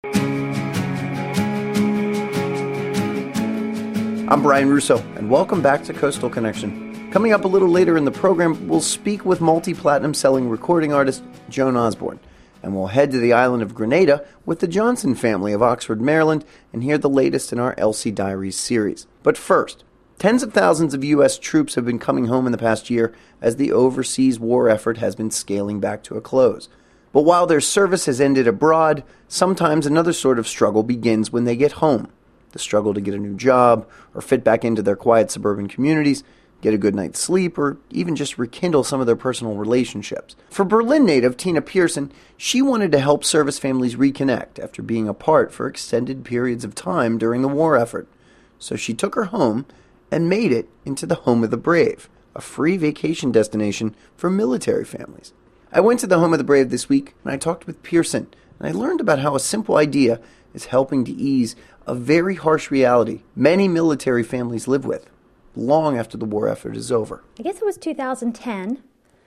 I'm Brian Russo, and welcome back to Coastal Connection. Coming up a little later in the program, we'll speak with multi-platinum selling recording artist Joan Osborne, and we'll head to the island of Grenada with the Johnson family of Oxford, Maryland, and hear the latest in our Elsie Diaries series. But first, tens of thousands of U.S. troops have been coming home in the past year as the overseas war effort has been scaling back to a close. But while their service has ended abroad, sometimes another sort of struggle begins when they get home. The struggle to get a new job, or fit back into their quiet suburban communities, get a good night's sleep, or even just rekindle some of their personal relationships. For Berlin native Tina Pearson, she wanted to help service families reconnect after being apart for extended periods of time during the war effort. So she took her home and made it into the Home of the Brave, a free vacation destination for military families. I went to the Home of the Brave this week, and I talked with Pearson, and I learned about how a simple idea is helping to ease a very harsh reality many military families live with long after the war effort is over. I guess it was 2010.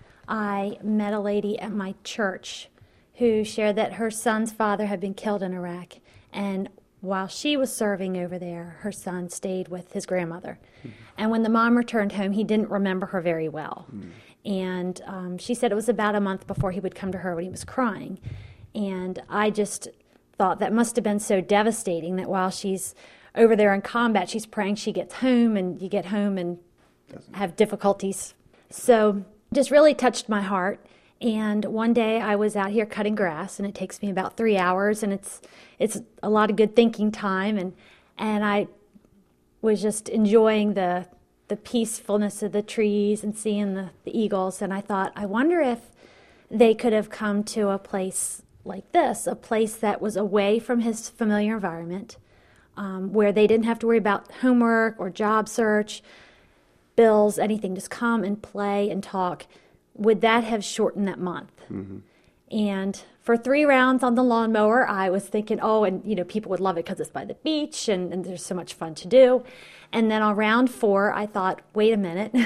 I met a lady at my church who shared that her son's father had been killed in Iraq, and while she was serving over there, her son stayed with his grandmother. And when the mom returned home, he didn't remember her very well. And she said it was about a month before he would come to her when he was crying. And I just thought that must have been so devastating that while she's over there in combat, she's praying she gets home, and you get home and have difficulties. So just really touched my heart. And one day I was out here cutting grass, and it takes me about 3 hours, and it's a lot of good thinking time, and I was just enjoying the peacefulness of the trees and seeing the eagles, and I thought, I wonder if they could have come to a place like this, a place that was away from his familiar environment, where they didn't have to worry about homework or job search, bills, anything, just come and play and talk. Would that have shortened that month? Mm-hmm. And for 3 rounds on the lawnmower, I was thinking, people would love it because it's by the beach and there's so much fun to do. And then on round 4, I thought, wait a minute.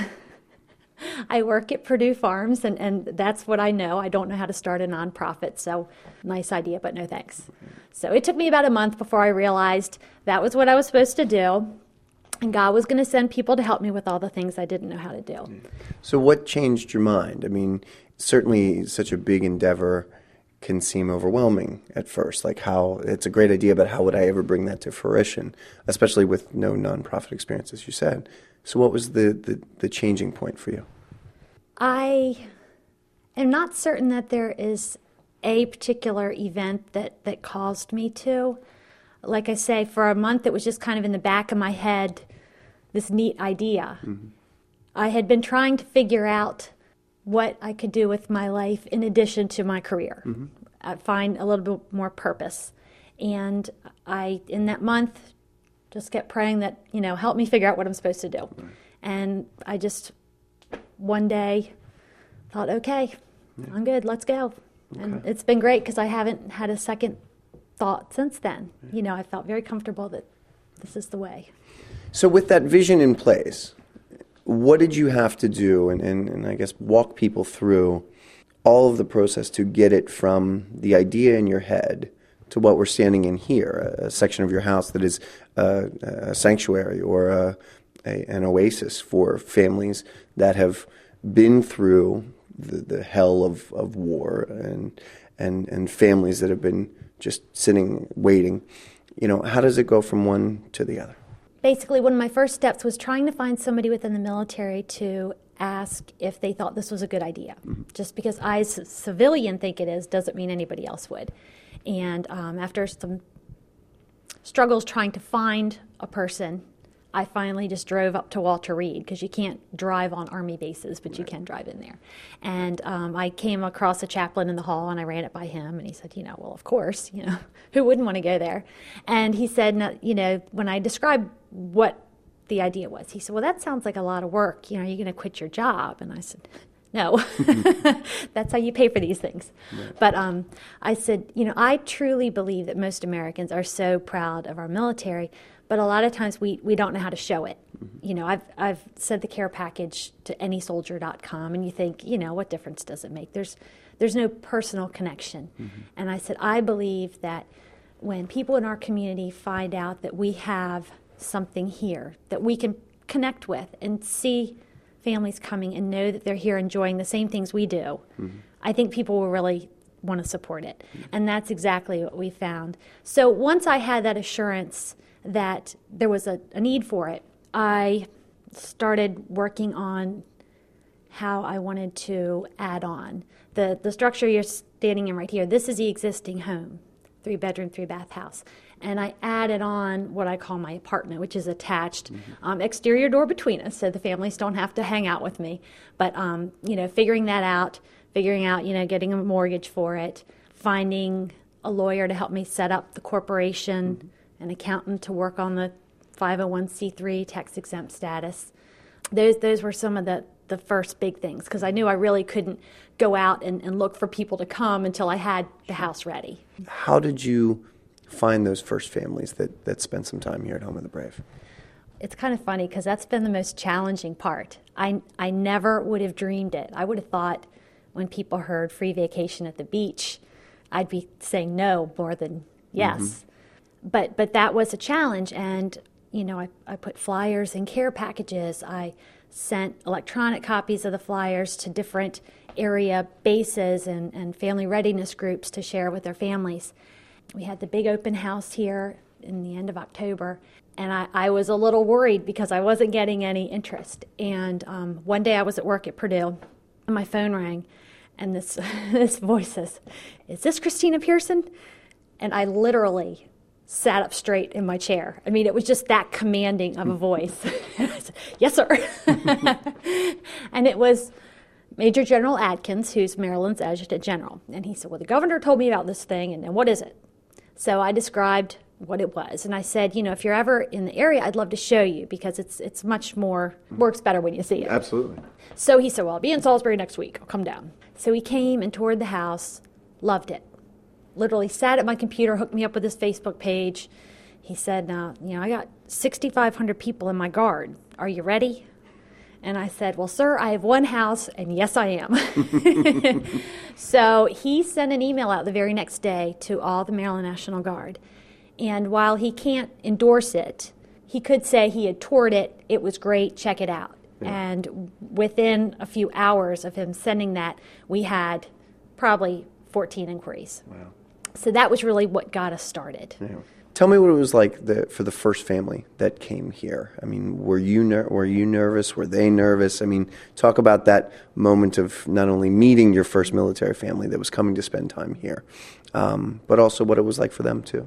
I work at Purdue Farms, and that's what I know. I don't know how to start a nonprofit, so nice idea, but no thanks. So it took me about a month before I realized that was what I was supposed to do, and God was going to send people to help me with all the things I didn't know how to do. So what changed your mind? I mean, certainly such a big endeavor can seem overwhelming at first, like how it's a great idea, but how would I ever bring that to fruition, especially with no nonprofit experience, as you said. So what was the changing point for you? I am not certain that there is a particular event that caused me to. Like I say, for a month it was just kind of in the back of my head, this neat idea. Mm-hmm. I had been trying to figure out what I could do with my life in addition to my career. Mm-hmm. I'd find a little bit more purpose. And I, in that month, just kept praying that, help me figure out what I'm supposed to do. Right. And I just, one day, thought, okay, I'm good, let's go. Okay. And it's been great because I haven't had a second thought since then. Yeah. I felt very comfortable that this is the way. So with that vision in place, what did you have to do, and I guess walk people through all of the process to get it from the idea in your head to what we're standing in here, a section of your house that is a sanctuary or an oasis for families that have been through the hell of war and families that have been just sitting, waiting. How does it go from one to the other? Basically, one of my first steps was trying to find somebody within the military to ask if they thought this was a good idea. Mm-hmm. Just because I, as a civilian, think it is, doesn't mean anybody else would. And after some struggles trying to find a person, I finally just drove up to Walter Reed, because you can't drive on Army bases, but you can drive in there. And I came across a chaplain in the hall, and I ran it by him, and he said, well, of course, who wouldn't want to go there? And he said, when I described what the idea was, he said, well, that sounds like a lot of work. Are you going to quit your job? And I said, no, that's how you pay for these things. Right. But I said, I truly believe that most Americans are so proud of our military, but a lot of times we don't know how to show it. Mm-hmm. I've sent the care package to anysoldier.com, and you think, what difference does it make? There's no personal connection. Mm-hmm. And I said, I believe that when people in our community find out that we have something here that we can connect with and see families coming and know that they're here enjoying the same things we do, I think people will really want to support it. And that's exactly what we found. So once I had that assurance that there was a need for it, I started working on how I wanted to add on. The structure you're standing in right here, this is the existing home, 3-bedroom, 3-bath house. And I added on what I call my apartment, which is attached, exterior door between us, so the families don't have to hang out with me. But, figuring out, getting a mortgage for it, finding a lawyer to help me set up the corporation, an accountant to work on the 501c3 tax-exempt status. Those were some of the first big things, because I knew I really couldn't go out and look for people to come until I had the house ready. How did you find those first families that spent some time here at Home of the Brave? It's kind of funny, because that's been the most challenging part. I never would have dreamed it. I would have thought when people heard free vacation at the beach, I'd be saying no more than yes. But that was a challenge, and I put flyers in care packages. I sent electronic copies of the flyers to different area bases and family readiness groups to share with their families. We had the big open house here in the end of October, and I was a little worried because I wasn't getting any interest. And one day I was at work at Purdue, and my phone rang, and this voice says, "Is this Christina Pearson?" And I literally sat up straight in my chair. I mean, it was just that commanding of a voice. And I said, "Yes, sir." And it was Major General Adkins, who's Maryland's Adjutant General. And he said, "Well, the governor told me about this thing, and what is it?" So I described what it was. And I said, if you're ever in the area, I'd love to show you, because it's much more, works better when you see it. Absolutely. So he said, "Well, I'll be in Salisbury next week. I'll come down." So he came and toured the house, loved it. Literally sat at my computer, hooked me up with his Facebook page. He said, "Now, I got 6,500 people in my guard. Are you ready?" And I said, "Well, sir, I have one house, and yes, I am." So he sent an email out the very next day to all the Maryland National Guard. And while he can't endorse it, he could say he had toured it, it was great, check it out. Yeah. And within a few hours of him sending that, we had probably 14 inquiries. Wow. So that was really what got us started. Yeah. Tell me what it was like for the first family that came here. I mean, were you nervous? Were they nervous? I mean, talk about that moment of not only meeting your first military family that was coming to spend time here, but also what it was like for them too.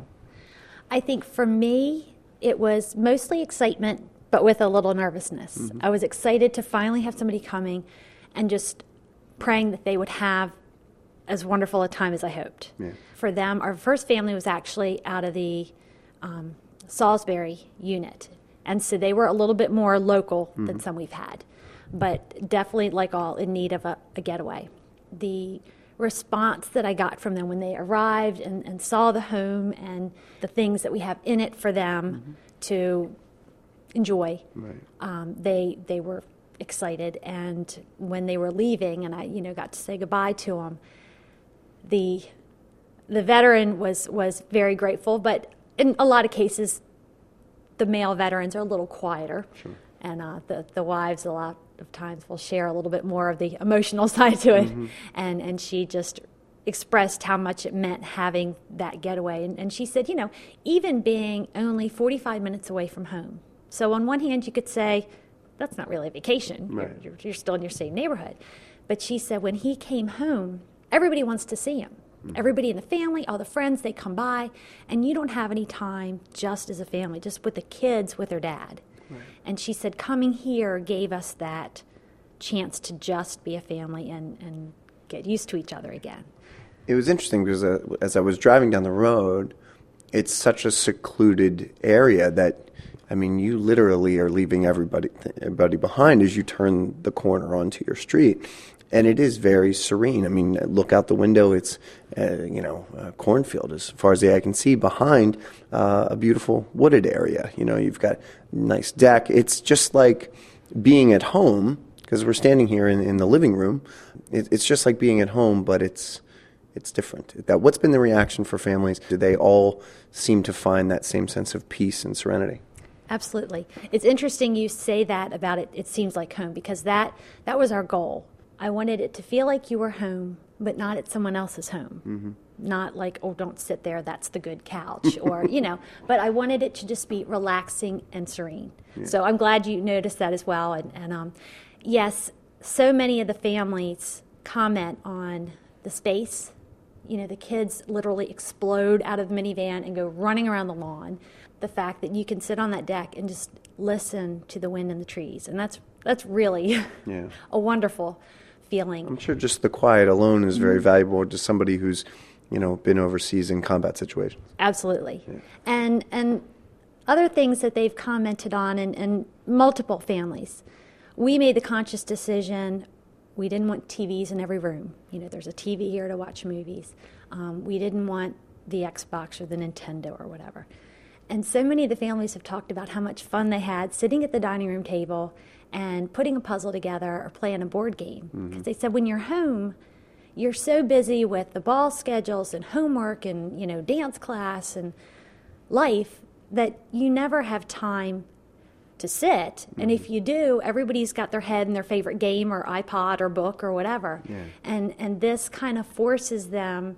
I think for me, it was mostly excitement, but with a little nervousness. I was excited to finally have somebody coming and just praying that they would have as wonderful a time as I hoped. Yeah. For them, our first family was actually out of the Salisbury unit, and so they were a little bit more local than some we've had, but definitely, like all, in need of a getaway. The response that I got from them when they arrived and saw the home and the things that we have in it for them to enjoy, they were excited. And when they were leaving, and I got to say goodbye to them, the veteran was very grateful, but in a lot of cases, the male veterans are a little quieter. Sure. And the wives a lot of times will share a little bit more of the emotional side to it. And she just expressed how much it meant having that getaway. And she said, even being only 45 minutes away from home. So on one hand, you could say, that's not really a vacation. Right. You're still in your same neighborhood. But she said when he came home, everybody wants to see him. Everybody in the family, all the friends, they come by, and you don't have any time just as a family, just with the kids with their dad. Right. And she said coming here gave us that chance to just be a family and get used to each other again. It was interesting because as I was driving down the road, it's such a secluded area that, I mean, you literally are leaving everybody behind as you turn the corner onto your street. And it is very serene. I mean, look out the window. It's, a cornfield as far as the eye can see. Behind, a beautiful wooded area. You've got a nice deck. It's just like being at home, because we're standing here in the living room. It's just like being at home, but it's it's different. What's been the reaction for families? Do they all seem to find that same sense of peace and serenity? Absolutely. It's interesting you say that about it seems like home, because that was our goal. I wanted it to feel like you were home, but not at someone else's home. Mm-hmm. Not like, oh, don't sit there, that's the good couch, or, but I wanted it to just be relaxing and serene. Yeah. So I'm glad you noticed that as well. And yes, so many of the families comment on the space. The kids literally explode out of the minivan and go running around the lawn. The fact that you can sit on that deck and just listen to the wind and the trees. And that's really a wonderful feeling. I'm sure just the quiet alone is very valuable to somebody who's, been overseas in combat situations. Absolutely. Yeah. And other things that they've commented on in multiple families. We made the conscious decision, we didn't want TVs in every room. There's a TV here to watch movies. We didn't want the Xbox or the Nintendo or whatever. And so many of the families have talked about how much fun they had sitting at the dining room table and putting a puzzle together or playing a board game. Because they said when you're home, you're so busy with the ball schedules and homework and, dance class and life that you never have time to sit. And if you do, everybody's got their head in their favorite game or iPod or book or whatever. Yeah. And this kind of forces them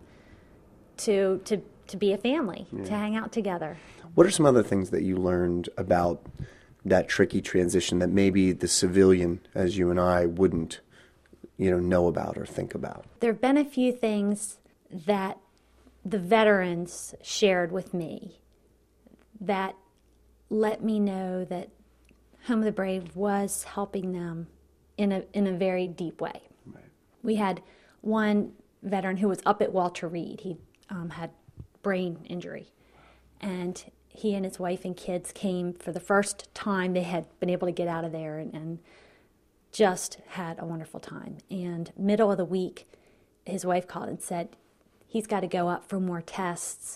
to be a family, to hang out together. What are some other things that you learned about that tricky transition that maybe the civilian, as you and I, wouldn't, know about or think about? There have been a few things that the veterans shared with me that let me know that Home of the Brave was helping them in a very deep way. Right. We had one veteran who was up at Walter Reed. He had brain injury, and he and his wife and kids came for the first time they had been able to get out of there and just had a wonderful time. And middle of the week, his wife called and said, he's got to go up for more tests,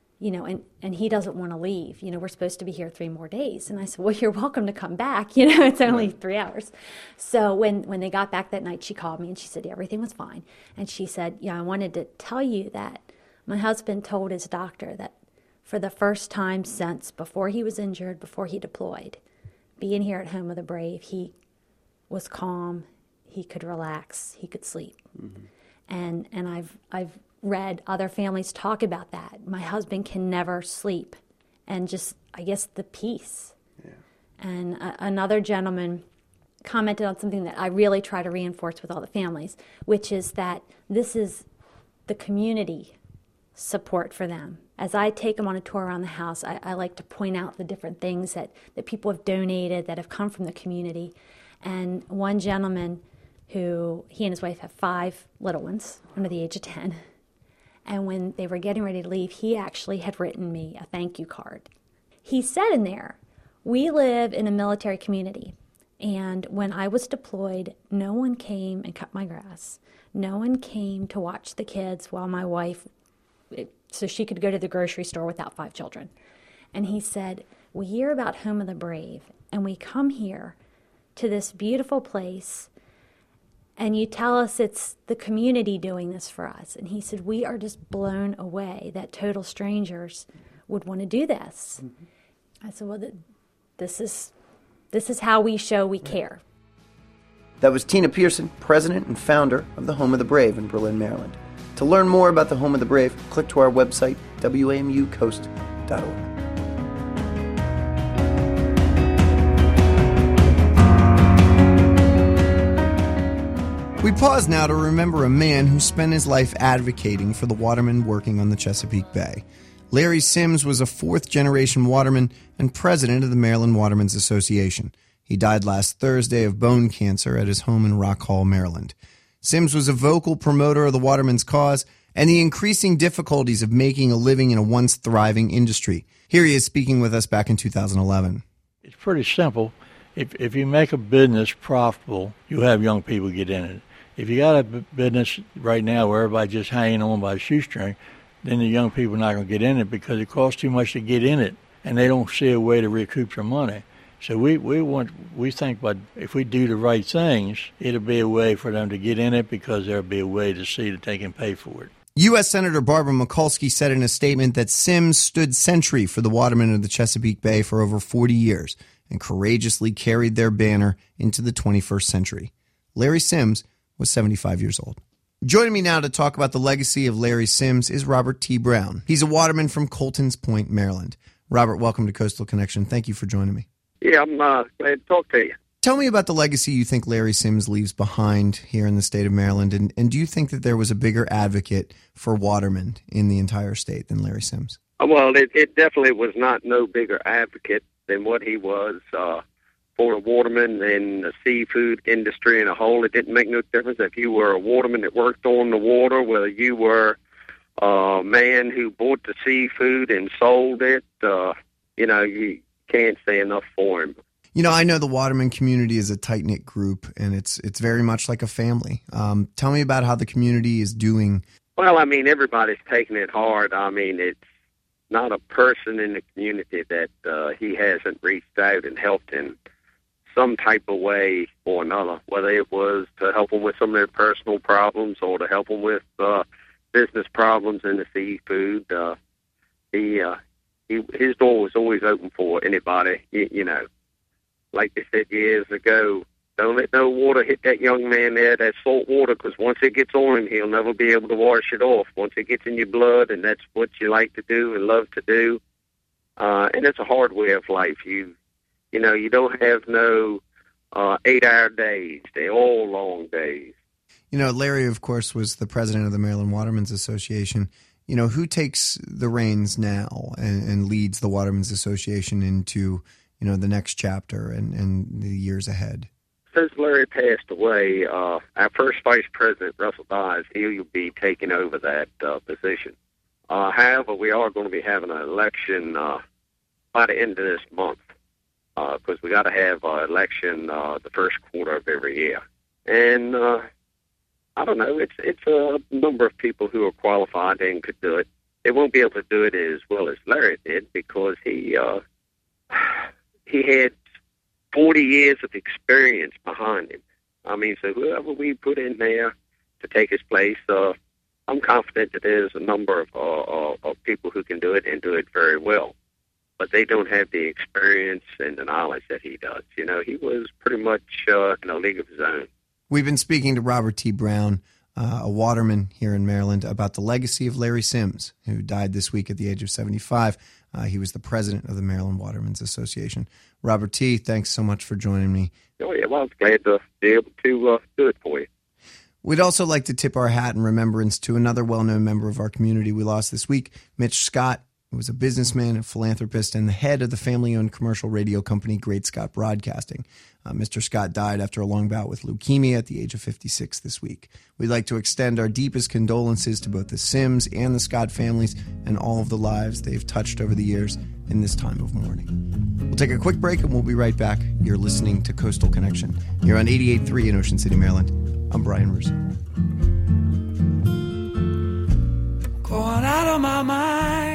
and he doesn't want to leave. We're supposed to be here 3 more days. And I said, well, you're welcome to come back. It's only 3 hours. So when they got back that night, she called me and she said, everything was fine. And she said, I wanted to tell you that my husband told his doctor that for the first time since before he was injured, before he deployed, being here at Home of the Brave, he was calm, he could relax, he could sleep. Mm-hmm. And I've read other families talk about that. My husband can never sleep, and just, I guess, the peace. Yeah. And another gentleman commented on something that I really try to reinforce with all the families, which is that this is the community support for them. As I take them on a tour around the house, I like to point out the different things that people have donated, that have come from the community. And one gentleman who, he and his wife have 5 little ones under the age of 10. And when they were getting ready to leave, he actually had written me a thank you card. He said in there, we live in a military community. And when I was deployed, no one came and cut my grass. No one came to watch the kids while my wife, so she could go to the grocery store without 5 children. And he said, we hear about Home of the Brave, and we come here to this beautiful place, and you tell us it's the community doing this for us. And he said, we are just blown away that total strangers would want to do this. Mm-hmm. I said, well, this is how we show we care. That was Tina Pearson, president and founder of the Home of the Brave in Berlin, Maryland. To learn more about the Home of the Brave, click to our website, wamucoast.org. We pause now to remember a man who spent his life advocating for the watermen working on the Chesapeake Bay. Larry Sims was a 4th-generation waterman and president of the Maryland Watermen's Association. He died last Thursday of bone cancer at his home in Rock Hall, Maryland. Sims was a vocal promoter of the watermen's cause and the increasing difficulties of making a living in a once thriving industry. Here he is speaking with us back in 2011. It's pretty simple. If you make a business profitable, you have young people get in it. If you got a business right now where everybody's just hanging on by a shoestring, then the young people are not going to get in it because it costs too much to get in it, and they don't see a way to recoup their money. So we think, but if we do the right things, it'll be a way for them to get in it because there'll be a way to see that they can pay for it. U.S. Senator Barbara Mikulski said in a statement that Sims stood sentry for the watermen of the Chesapeake Bay for over 40 years and courageously carried their banner into the 21st century. Larry Sims was 75 years old. Joining me now to talk about the legacy of Larry Sims is Robert T. Brown. He's a waterman from Coltons Point, Maryland. Robert, welcome to Coastal Connection. Thank you for joining me. Yeah, I'm glad to talk to you. Tell me about the legacy you think Larry Sims leaves behind here in the state of Maryland, and do you think that there was a bigger advocate for watermen in the entire state than Larry Sims? Well, it definitely was not no bigger advocate than what he was for the watermen and the seafood industry in a whole. It didn't make no difference if you were a waterman that worked on the water, whether you were a man who bought the seafood and sold it. You can't say enough for him. You know, I know the waterman community is a tight-knit group, and it's very much like a family. Tell me about how the community is doing. Well, I mean, everybody's taking it hard. I mean, it's not a person in the community that he hasn't reached out and helped in some type of way or another, whether it was to help them with some of their personal problems or to help them with business problems in the seafood. His door was always open for anybody, Like they said years ago, don't let no water hit that young man there, that salt water, because once it gets on him, he'll never be able to wash it off. Once it gets in your blood, and that's what you like to do and love to do. And it's a hard way of life. You don't have no 8-hour days. They're all long days. Larry, of course, was the president of the Maryland Watermen's Association. Who takes the reins now and leads the Watermen's Association into the next chapter and the years ahead? Since Larry passed away, our first vice president, Russell Dodds, he'll be taking over that position. However, we are going to be having an election by the end of this month because we got to have an election the first quarter of every year. And I don't know, it's a number of people who are qualified and could do it. They won't be able to do it as well as Larry did because he had 40 years of experience behind him. I mean, so whoever we put in there to take his place, I'm confident that there's a number of people who can do it and do it very well. But they don't have the experience and the knowledge that he does. He was pretty much in a league of his own. We've been speaking to Robert T. Brown, a waterman here in Maryland, about the legacy of Larry Sims, who died this week at the age of 75. He was the president of the Maryland Watermen's Association. Robert T., thanks so much for joining me. Oh, yeah, well, I was glad to be able to do it for you. We'd also like to tip our hat in remembrance to another well-known member of our community we lost this week, Mitch Scott, who was a businessman, a philanthropist, and the head of the family-owned commercial radio company Great Scott Broadcasting. Mr. Scott died after a long bout with leukemia at the age of 56 this week. We'd like to extend our deepest condolences to both the Sims and the Scott families and all of the lives they've touched over the years in this time of mourning. We'll take a quick break and we'll be right back. You're listening to Coastal Connection. You're on 88.3 in Ocean City, Maryland. I'm Brian Russo. Going out of my mind.